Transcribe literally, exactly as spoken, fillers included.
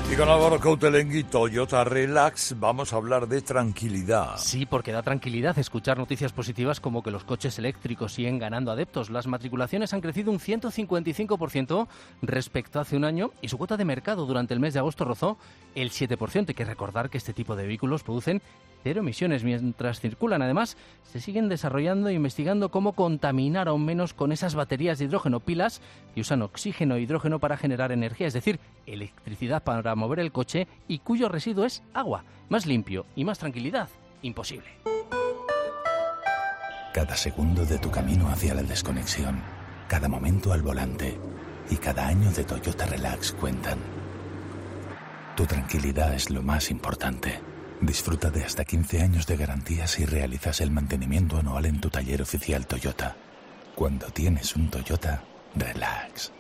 Y con Álvaro Coutelengui, Toyota Relax, vamos a hablar de tranquilidad. Sí, porque da tranquilidad escuchar noticias positivas como que los coches eléctricos siguen ganando adeptos. Las matriculaciones han crecido un ciento cincuenta y cinco por ciento respecto a hace un año y su cuota de mercado durante el mes de agosto rozó el siete por ciento. Hay que recordar que este tipo de vehículos producen cero emisiones mientras circulan. Además, se siguen desarrollando e investigando cómo contaminar aún menos con esas baterías de hidrógeno, pilas que usan oxígeno e hidrógeno para generar energía, es decir, electricidad para mover el coche y cuyo residuo es agua. Más limpio y más tranquilidad, imposible. Cada segundo de tu camino hacia la desconexión, cada momento al volante y cada año de Toyota Relax cuentan. Tu tranquilidad es lo más importante. Disfruta de hasta quince años de garantía si realizas el mantenimiento anual en tu taller oficial Toyota. Cuando tienes un Toyota, relax.